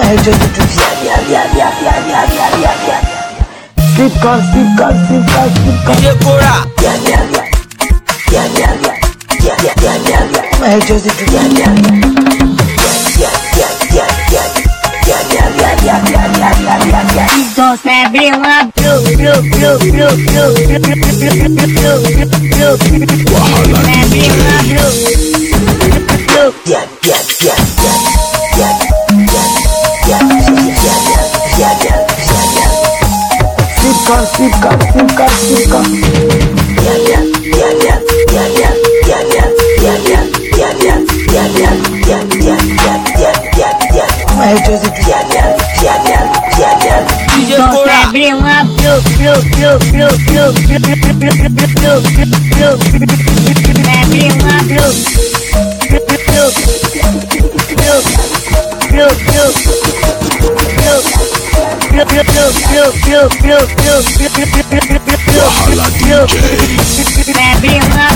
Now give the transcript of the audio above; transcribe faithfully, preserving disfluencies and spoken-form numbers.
Fica, fica, fica, fica. Decorar. Então febre uma blu, blu, blu, blu, blu, blu, blu, blu, febre uma blu, blu. Fica, fica, fica, fica. Então febre uma blu, blu, blu, blu, blu, blu, blu, blu, blu, febre uma blu, blu, blu, blu, blu, blu, blu, blu, febre uma